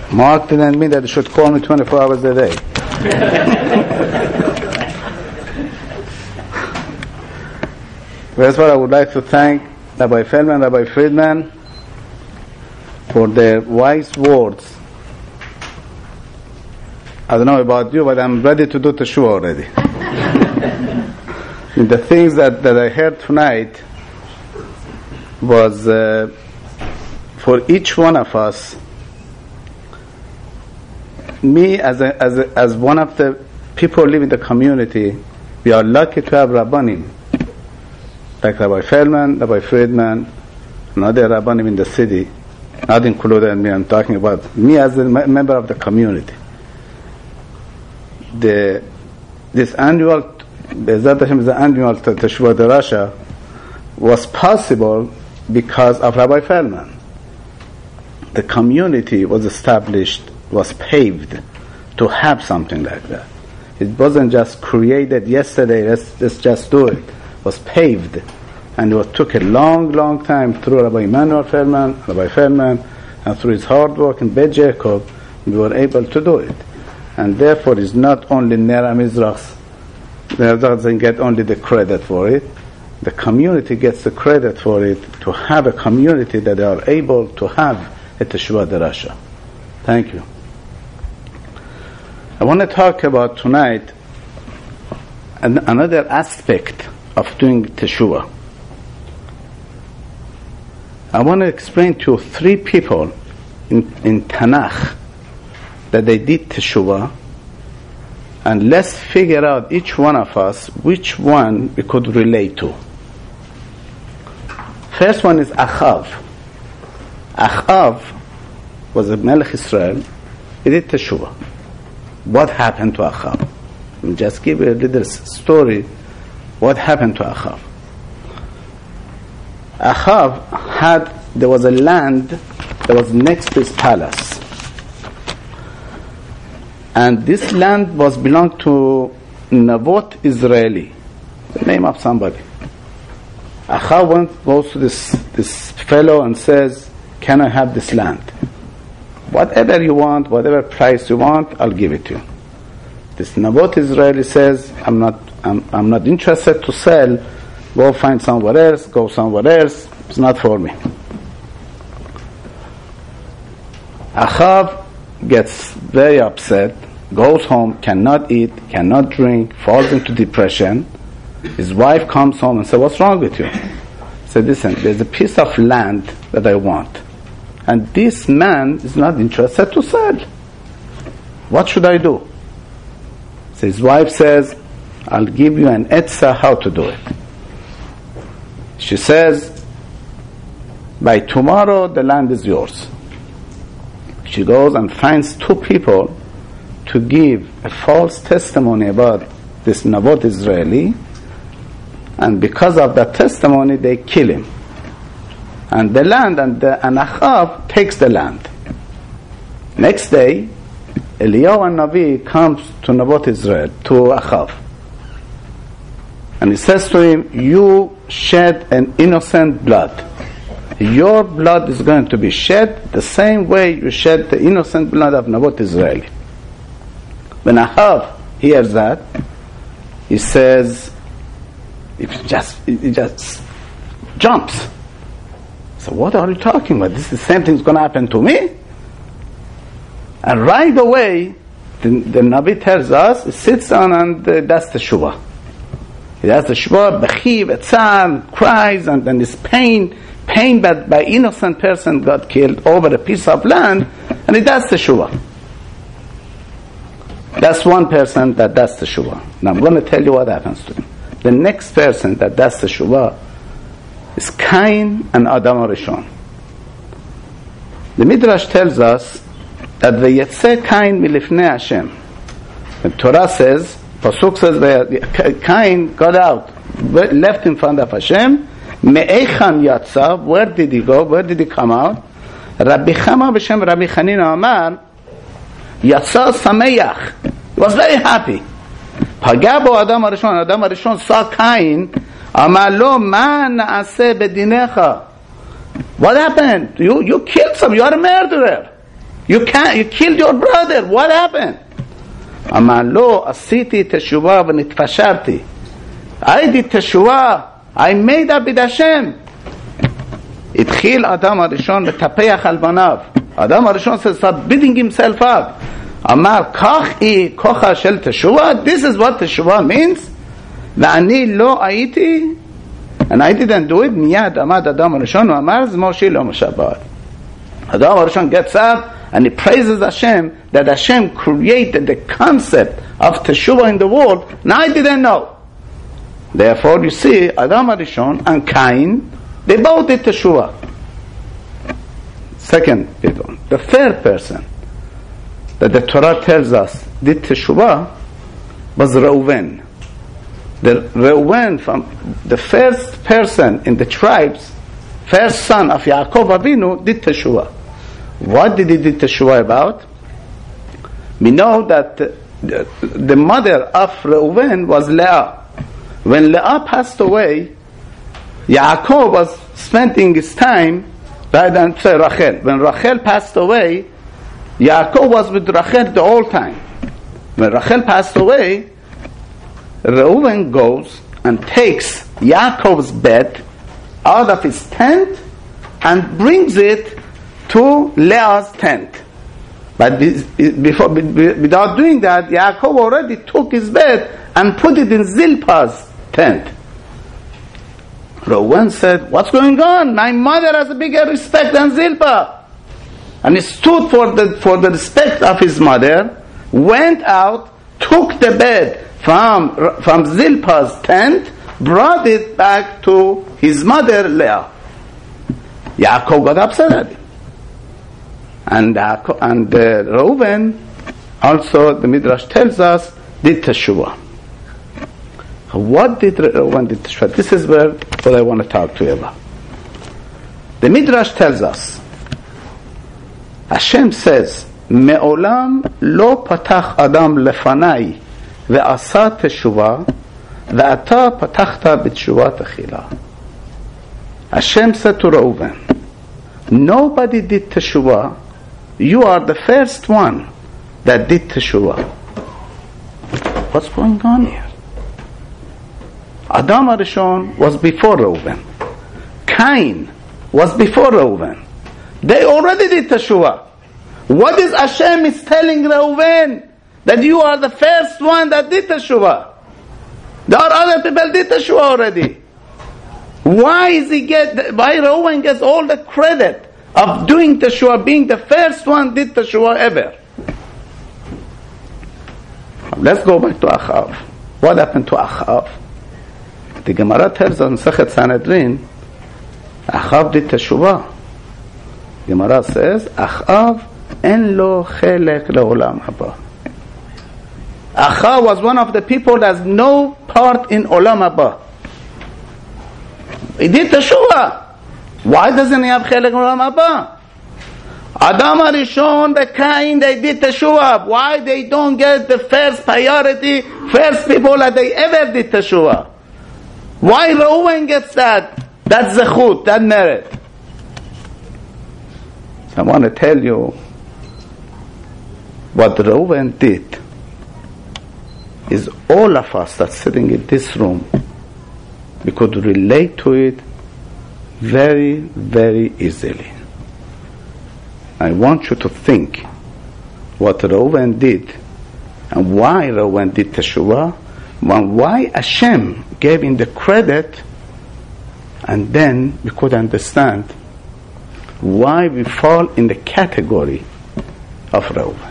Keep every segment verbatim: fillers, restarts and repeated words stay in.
Mark didn't mean that he should call me twenty-four hours a day. First of all, I would like to thank Rabbi Feldman, Rabbi Friedman for their wise words. I don't know about you, but I'm ready to do teshuvah already. The things that, that I heard tonight was uh, for each one of us. Me, as a, as a, as one of the people who live in the community, we are lucky to have Rabbanim like Rabbi Feldman, Rabbi Friedman, and other Rabbanim in the city, not included me. I'm talking about me as a member of the community. The this annual, Be'ezrat Hashem, the annual Teshuvah Derasha was possible because of Rabbi Feldman. The community was established, was paved to have something like that. It wasn't just created yesterday, let's, let's just do it. It was paved. And it took a long, long time through Rabbi Emmanuel Feldman, Rabbi Feldman, and through his hard work in Beit Jacob, we were able to do it. And therefore, it's not only Ner HaMizrach. Ner doesn't get only the credit for it. The community gets the credit for it, to have a community that they are able to have a Teshuvah Derasha. Thank you. I want to talk about tonight an, another aspect of doing Teshuvah. I want to explain to you three people in, in Tanakh that they did Teshuvah, and let's figure out each one of us which one we could relate to. First one is Achav. Achav was a Melech Israel. He did Teshuvah. What happened to Achav? I'll just give you a little story. What happened to Achav? Achav had, there was a land that was next to his palace. And this land was belonged to Nabot Israeli, the name of somebody. Achav went, goes to this, this fellow and says, can I have this land? Whatever you want, whatever price you want, I'll give it to you. This Nabot Israeli says, I'm not, I'm, I'm not interested to sell. Go find somewhere else, go somewhere else. It's not for me. Achav gets very upset, goes home, cannot eat, cannot drink, falls into depression. His wife comes home and says, what's wrong with you? He said, listen, there's a piece of land that I want. And this man is not interested to sell. What should I do? So his wife says, I'll give you an etzah how to do it. She says, by tomorrow the land is yours. She goes and finds two people to give a false testimony about this Nabot Israeli, and because of that testimony they kill him. And the land, and, the, and Achav takes the land. Next day, Eliyahu and Navi comes to Nabot Israel, to Achav. And he says to him, you shed an innocent blood. Your blood is going to be shed the same way you shed the innocent blood of Nabot Israeli. When Achav hears that, he says, it just, it just jumps. So what are you talking about? This is the same thing is going to happen to me? And right away, the, the Nabi tells us, he sits down and uh, does the Teshuvah. He does the Teshuvah, Bechiv, Etzar, cries, and then this pain, pain by, by innocent person got killed over a piece of land, and he does the Teshuvah. That's one person that does the Teshuvah. Now I'm going to tell you what happens to him. The next person that does the Teshuvah is Cain and Adam HaRishon. The Midrash tells us that Vayetze Cain milifnei Hashem. The Torah says, Pasuk says, Cain got out, left in front of Hashem. Me'echan yatzav, where did he go? Where did he come out? Rabbi Chama b'shem Rabbi Chanina Amar, Yatza Sameach. He was very happy. Pagabo Adam HaRishon. Adam HaRishon saw Cain. Amar lo ma na'aseh bedinecha. What happened? You you killed some. You are a murderer. You can't, you killed your brother. What happened? אמר לו, עשיתי תשובה ונתפשרתי. I did תשובה. I made up with Hashem. התחיל אדם הראשון לטפח על בניו. אדם הראשון started beating himself up. אמר, כך היא כוחה של תשובה? This is what תשובה means? ואני לא הייתי, and I didn't do it, מיד עמד אדם הראשון ואמר, זה מושי לא משבת. אדם הראשון gets up and he praises Hashem that Hashem created the concept of teshuvah in the world, and I didn't know. Therefore, you see, Adam Arishon and Cain, they both did teshuvah. Second people, the third person that the Torah tells us did teshuvah was Reuven. The Reuven, from the first person in the tribes, first son of Yaakov Avinu, did teshuvah. What did he do teshuvah about? We know that the, the mother of Reuven was Leah. When Leah passed away, Yaakov was spending his time, rather than say Rachel. When Rachel passed away, Yaakov was with Rachel the whole time. When Rachel passed away, Reuven goes and takes Yaakov's bed out of his tent and brings it to Leah's tent. But before, without doing that, Yaakov already took his bed and put it in Zilpah's tent. Reuven said, what's going on? My mother has a bigger respect than Zilpah. And he stood for the, for the respect of his mother, went out, took the bed from, from Zilpah's tent, brought it back to his mother Leah. Yaakov got upset at him. And, Yaakov, and uh, Reuven, also the Midrash tells us, did teshuvah. What did Reuven did teshuvah? This is where what I want to talk to you about. The Midrash tells us, Hashem says, מעולם לא פתח אדם לפניי ועשה תשובה ואתה פתחת בתשובה תחילה. Hashem said to Reuven, nobody did teshuvah. You are the first one that did teshuvah. What's going on here? Adam Arishon was before Reuven. Cain was before Reuven. They already did teshuvah. What is Hashem is telling Reuven? That you are the first one that did teshuvah. There are other people did teshuvah already. Why is he get? Why Reuven gets all the credit of doing teshuvah, being the first one did teshuvah ever? Let's go back to Achav. What happened to Achav? The Gemara tells us in Sechet Sanhedrin, Achav did teshuvah. Gemara says, Achav en lo chelek leolam haba. Achav was one of the people that has no part in olam haba. He did teshuvah. Why doesn't he have chelek olam haba? Adam Arishon, the Cain, they did teshuvah. Why they don't get the first priority, first people that they ever did teshuvah? Why Reuven gets that? That zechut, that merit. I want to tell you what Reuven did is all of us that's sitting in this room, we could relate to it very, very easily. I want you to think what Reuven did and why Reuven did teshuvah, and why Hashem gave him the credit, and then we could understand why we fall in the category of Reuven.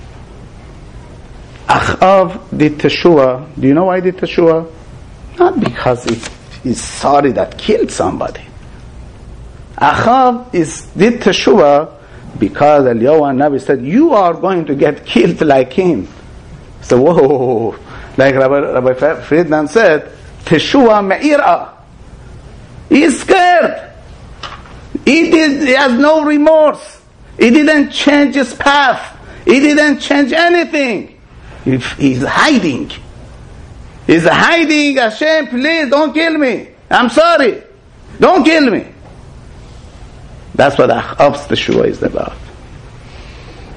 Achav did teshuvah. Do you know why he did teshuvah? Not because he, he's sorry that killed somebody. Achav is did teshuvah because Eliyahu Navi said, you are going to get killed like him. So whoa, like Rabbi, Rabbi Friedman said, teshuvah me'ira. He is scared. He did. He has no remorse. He didn't change his path. He didn't change anything. He, he's hiding. He's hiding. Hashem, please don't kill me. I'm sorry. Don't kill me. That's what Achav's teshuvah is about.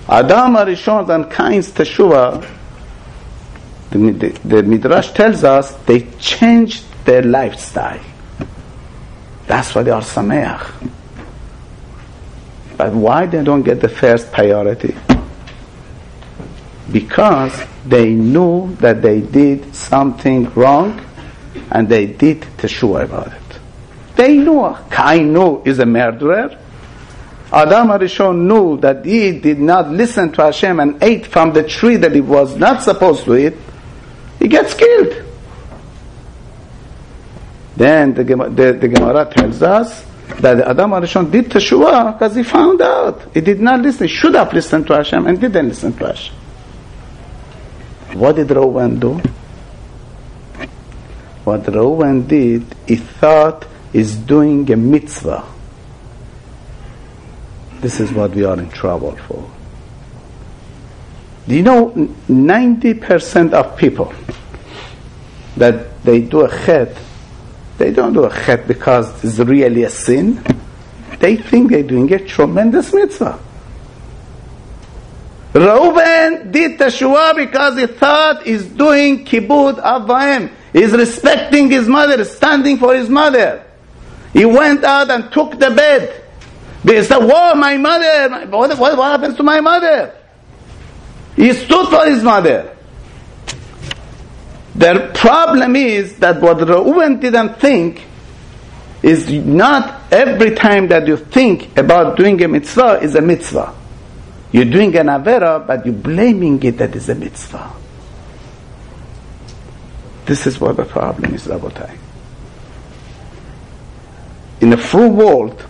Adam Arishon and Cain's Teshuvah, the, the, the Midrash tells us they changed their lifestyle. That's why they are Sameach. But why they don't get the first priority? Because they knew that they did something wrong and they did Teshuvah about it. They knew. Cain knew is a murderer. Adam Arishon knew that he did not listen to Hashem and ate from the tree that he was not supposed to eat. He gets killed. Then the, the, the Gemara tells us that Adam Arishon did Teshuvah because he found out. He did not listen. He should have listened to Hashem and didn't listen to Hashem. What did Reuven do? What Reuven did, he thought is doing a mitzvah. This is what we are in trouble for. Do you know ninety percent of people that they do a chet, they don't do a chet because it's really a sin. They think they're doing a tremendous mitzvah. Reuven did Teshuvah because he thought he's doing kibbud avayim. He's respecting his mother, standing for his mother. He went out and took the bed. They said, whoa, my mother, what, what, what happens to my mother? He stood for his mother. The problem is that what Reuven didn't think is not every time that you think about doing a mitzvah is a mitzvah. You're doing an avera, but you're blaming it that is a mitzvah. This is what the problem is, Rabotai. In the full world,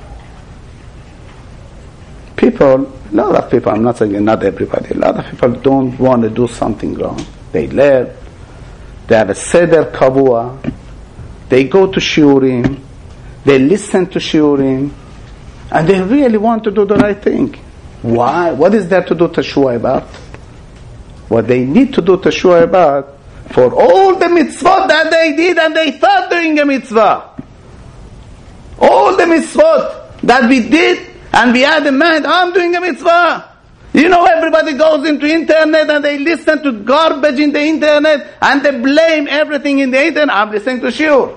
people, a lot of people, I'm not saying not everybody, a lot of people don't want to do something wrong. They learn, they have a seder kavua, they go to shiurim, they listen to shiurim, and they really want to do the right thing. Why? What is there to do teshuvah about? What they need to do teshuvah about for all the mitzvot that they did and they thought doing a mitzvah. All the mitzvot that we did and we had in mind, I'm doing a mitzvah. You know, everybody goes into internet and they listen to garbage in the internet and they blame everything in the internet. I'm listening to shiur.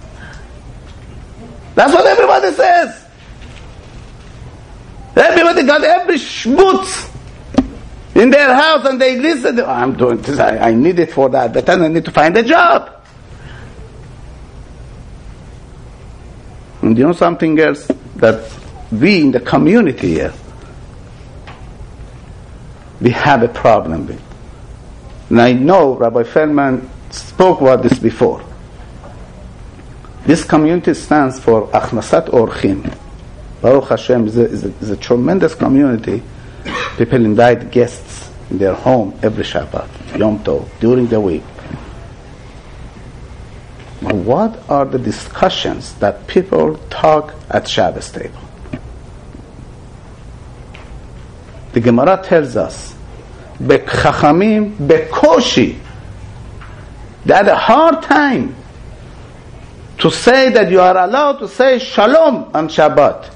That's what everybody says. Everybody got every schmutz in their house and they listen. Oh, I'm doing this, I, I need it for that, but then I need to find a job. And you know something else that we in the community here, we have a problem with. And I know Rabbi Feldman spoke about this before. This community stands for Achnasat Orchim. Baruch Hashem is a, is, a, is a tremendous community. People invite guests in their home every Shabbat, Yom Tov, during the week. But what are the discussions that people talk at Shabbos table? The Gemara tells us, Chachamim bekoshi, they had a hard time to say that you are allowed to say Shalom on Shabbat.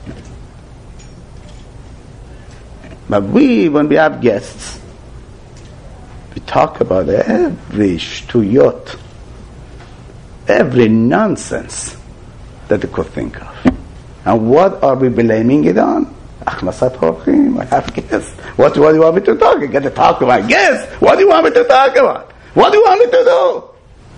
But we, when we have guests, we talk about every shtuyot, every nonsense that you could think of. And what are we blaming it on? Achnasat Orchim. I have guests. What, what do you want me to talk? I got to talk about guests. What do you want me to talk about? What do you want me to do?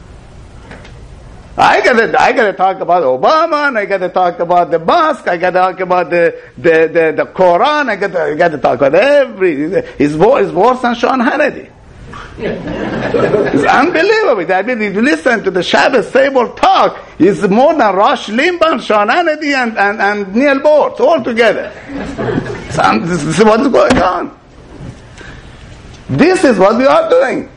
I gotta, I gotta talk about Obama, and I gotta talk about the mosque, I gotta talk about the, the, the, the Quran, I gotta, I gotta talk about every, it's worse, it's worse than Sean Hannity. It's unbelievable. I mean, if you listen to the Shabbos table talk, it's more than Rush Limbaugh, Sean Hannity, and, and, and Neil Boortz all together. So, this is what is going on. This is what we are doing.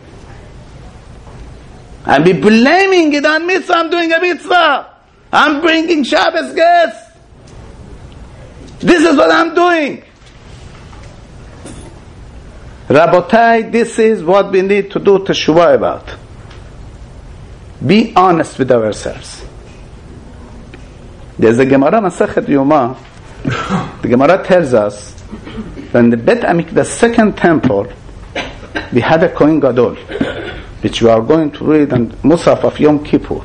And be blaming it on mitzvah. I'm doing a mitzvah. I'm bringing Shabbos guests. This is what I'm doing. Rabotai, this is what we need to do teshuvah about. Be honest with ourselves. There's a Gemara Masechet Yoma. The Gemara tells us when the Bet Amik, the second temple, we had a Kohen Gadol, which we are going to read on Musaf of Yom Kippur.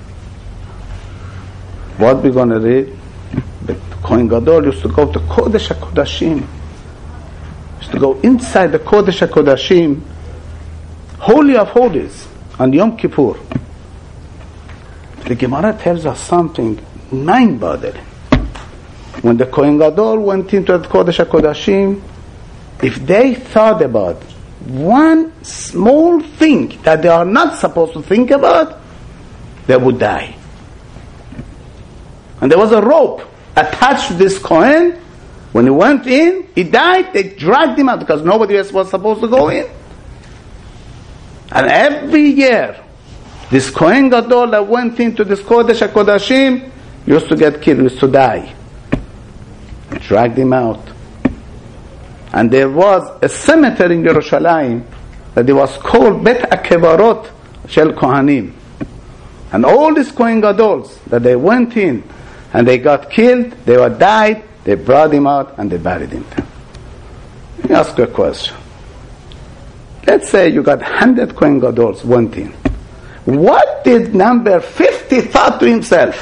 What we going to read? The Kohen Gadol used to go to Kodesh HaKodashim. Used to go inside the Kodesh HaKodashim, Holy of Holies, on Yom Kippur. The Gemara tells us something mind-boggling. When the Kohen Gadol went into the Kodesh HaKodashim, if they thought about one small thing that they are not supposed to think about, they would die. And there was a rope attached to this Kohen. When he went in, he died, they dragged him out because nobody else was supposed to go in. And every year, this Kohen Gadol that went into this Kodesh HaKodashim used to get killed, used to die. Dragged him out. And there was a cemetery in Yerushalayim that it was called Bet HaKevarot Shel Kohanim. And all these Kohen Gadols that they went in and they got killed, they were died, they brought him out and they buried him there. Let me ask you a question. Let's say you got one hundred Kohen Gadols went in. What did number fifty thought to himself?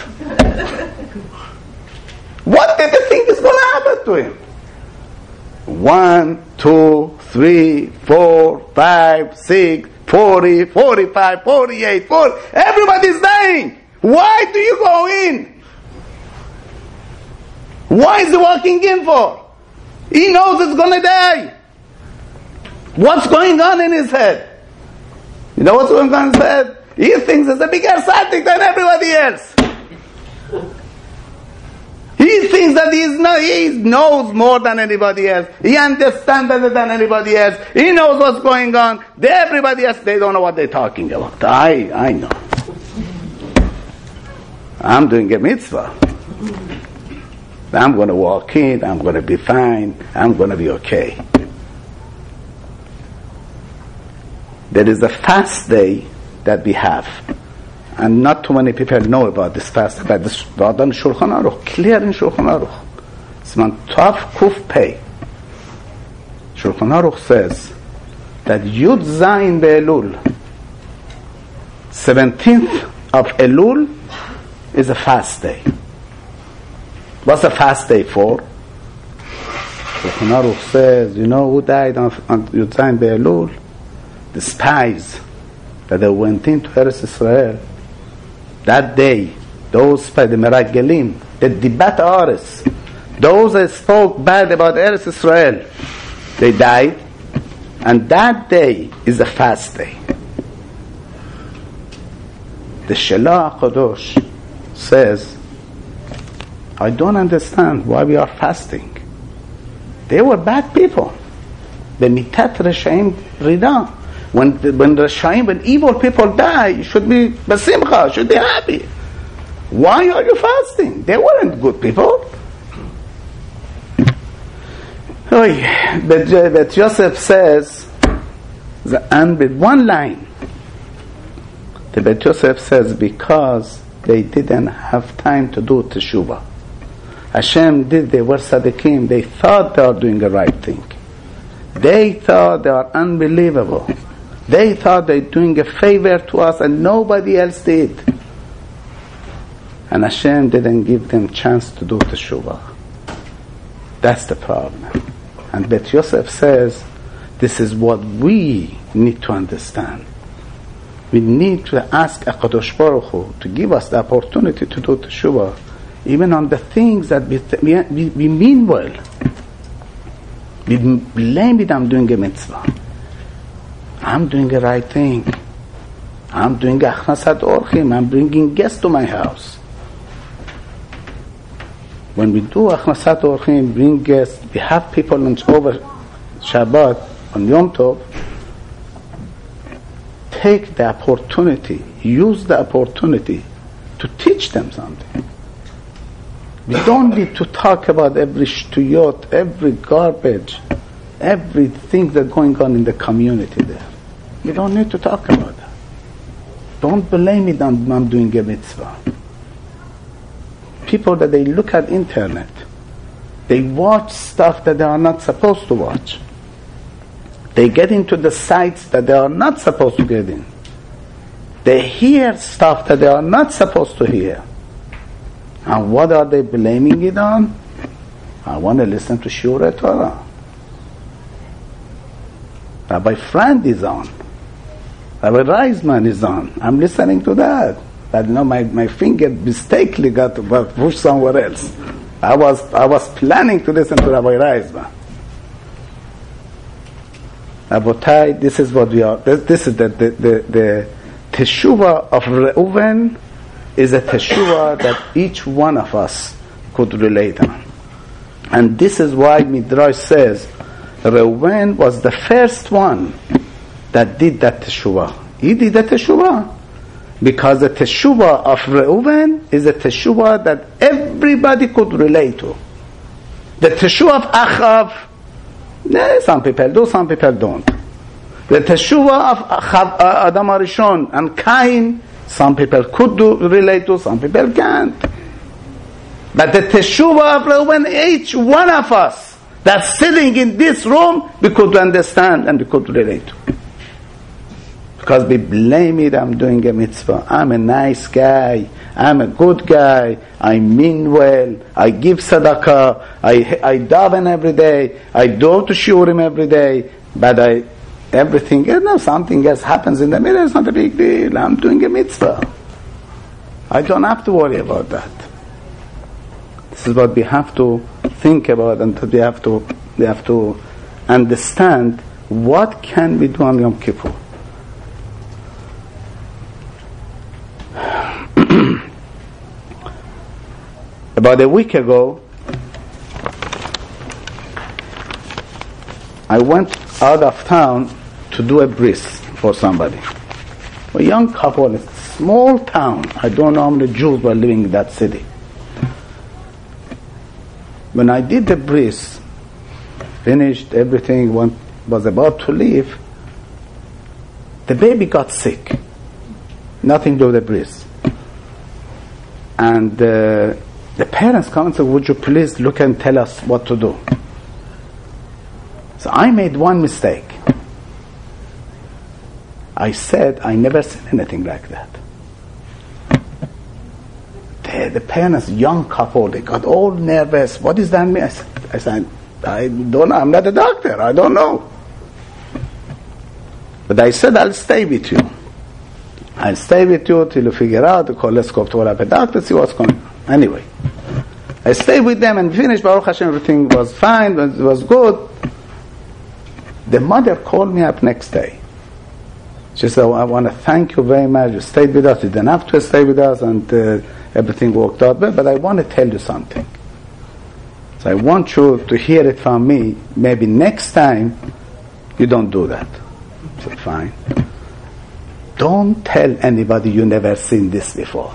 What did they think is going to happen to him? One, two, three, four, five, six, forty, forty-five, forty-eight, forty. Everybody's dying. Why do you go in? Why is he walking in for? He knows he's going to die. What's going on in his head? You know what's going on in his head? He thinks he's a bigger tzaddik than everybody else. He thinks that he's no, he knows more than anybody else. He understands better than anybody else. He knows what's going on. They, everybody else, they don't know what they're talking about. I, I know. I'm doing a mitzvah. I'm going to walk in. I'm going to be fine. I'm going to be okay. There is a fast day that we have. And not too many people know about this fast. But this Radan Shulchan Aruch, clear in Shulchan Aruch. It's man Tov Kuf Pei. Shulchan Aruch says that Yud Zayin Be'elul, seventeenth of Elul, is a fast day. What's a fast day for? Shulchan Aruch says, you know who died on, on Yud Zayin Be'elul? The spies that they went into Eretz Israel. That day, those by the Meragelim, the Dibat Ares, those that spoke bad about Eretz Israel, they died, and that day is a fast day. The Shelah HaKadosh says, I don't understand why we are fasting. They were bad people. The Mitat Reshaim Rida. When the, when the Rashaim, when evil people die, you should be basimcha, should be happy. Why are you fasting? They weren't good people. Oh, but, but Joseph says, and with one line, the Bet Joseph says, because they didn't have time to do teshuvah. Hashem did, they were tzaddikim, they thought they were doing the right thing. They thought they are unbelievable. They thought they were doing a favor to us and nobody else did. And Hashem didn't give them chance to do teshuvah. That's the problem. And Bet Yosef says, this is what we need to understand. We need to ask HaKadosh Baruch Hu to give us the opportunity to do teshuvah, even on the things that we, th- we, we mean well. We blame it, I'm doing a mitzvah. I'm doing the right thing. I'm doing achnasat orchim. I'm bringing guests to my house. When we do achnasat orchim, bring guests, we have people on over Shabbat, on Yom Tov, take the opportunity, use the opportunity to teach them something. We don't need to talk about every shtuyot, every garbage, everything that's going on in the community there. We don't need to talk about that. Don't blame me that I'm doing a mitzvah. People that they look at internet, They watch stuff that they are not supposed to watch. They get into the sites that they are not supposed to get in. They hear stuff that they are not supposed to hear. And what are they blaming it on? I want to listen to Shiurei Torah. Rabbi Friend is on. Rabbi Reisman is on. I'm listening to that. But you know, my, my finger mistakenly got, got pushed somewhere else. I was I was planning to listen to Rabbi Reisman. Rabotai, this is what we are. This, this is the the, the the teshuvah of Reuven is a teshuvah that each one of us could relate on, and this is why Midrash says Reuven was the first one that did that teshuvah. He did the teshuvah because the teshuvah of Reuven is a teshuvah that everybody could relate to. The teshuvah of Achav, yeah, some people do, some people don't. The teshuvah of Achav, uh, Adam Arishon and Cain, some people could do, relate to, some people can't. But the teshuvah of Reuven, each one of us that's sitting in this room, we could understand and we could relate to. Because we blame it, I'm doing a mitzvah. I'm a nice guy. I'm a good guy. I mean well. I give tzedakah. I I daven every day. I go to shiurim every day. But I, everything, you know, something else happens in the middle. It's not a big deal. I'm doing a mitzvah. I don't have to worry about that. This is what we have to think about, and we have to we have to understand what can we do on Yom Kippur. About a week ago, I went out of town to do a bris for somebody. A young couple, a small town. I don't know how many Jews were living in that city. When I did the bris, finished everything, went, was about to leave, the baby got sick. Nothing to do with the bris. And uh, the parents come and say, would you please look and tell us what to do? So I made one mistake. I said, I never seen anything like that. The, the parents, young couple, they got all nervous. What does that mean? I said, I said, I don't know, I'm not a doctor, I don't know. But I said, I'll stay with you. I'll stay with you till you figure out, let's go to a doctor, see what's going on. Anyway, I stayed with them and finished. Baruch Hashem, everything was fine, it was good. The mother called me up next day. She said, I want to thank you very much. You stayed with us. You didn't have to stay with us, and uh, everything worked out well, but I want to tell you something. So I want you to hear it from me. Maybe next time, you don't do that. I said, fine. Don't tell anybody you never seen this before.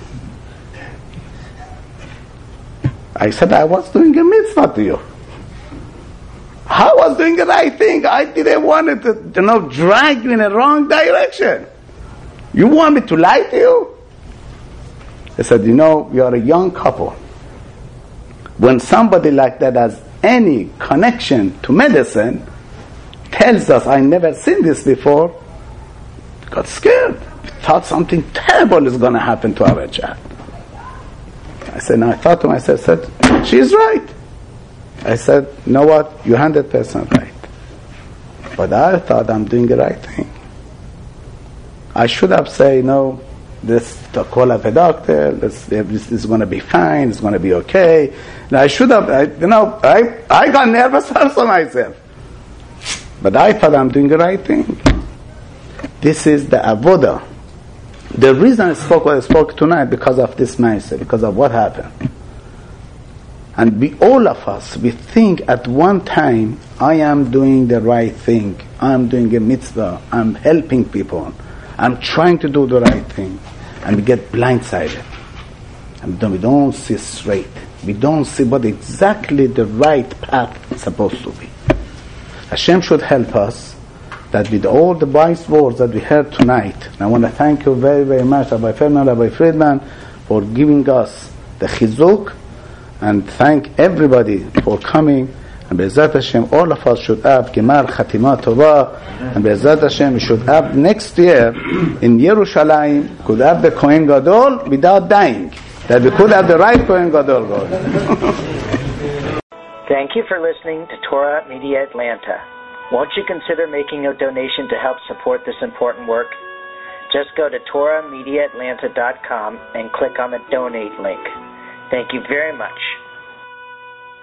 I said, I was doing a mitzvah to you. I was doing the right thing. I didn't want to, you know, drag you in a wrong direction. You want me to lie to you? I said, you know, you are a young couple. When somebody like that has any connection to medicine, tells us, I never seen this before, got scared. We thought something terrible is going to happen to our child. I said, no, I thought to myself, I said, she's right. I said, you know what, you're one hundred percent right. But I thought I'm doing the right thing. I should have said, you know, this, to call up a doctor, this, this is going to be fine, it's going to be okay. And I should have, I, you know, I, I got nervous also myself. But I thought I'm doing the right thing. This is the avodah. The reason I spoke what I spoke tonight, because of this mindset, because of what happened. And we, all of us, we think at one time, I am doing the right thing. I'm doing a mitzvah. I'm helping people. I'm trying to do the right thing. And we get blindsided. And we don't see straight. We don't see what exactly the right path is supposed to be. Hashem should help us that with all the wise words that we heard tonight, and I want to thank you very, very much, Rabbi Feldman, Rabbi Friedman, for giving us the chizuk, and thank everybody for coming. And Be'ezrat Hashem, all of us should have Gemal Khatima Tova. And Be'ezrat Hashem, we should have next year in Yerushalayim, could have the Kohen Gadol without dying. That we could have the right Kohen Gadol going. Thank you for listening to Torah Media Atlanta. Won't you consider making a donation to help support this important work? Just go to Torah Media Atlanta dot com and click on the donate link. Thank you very much.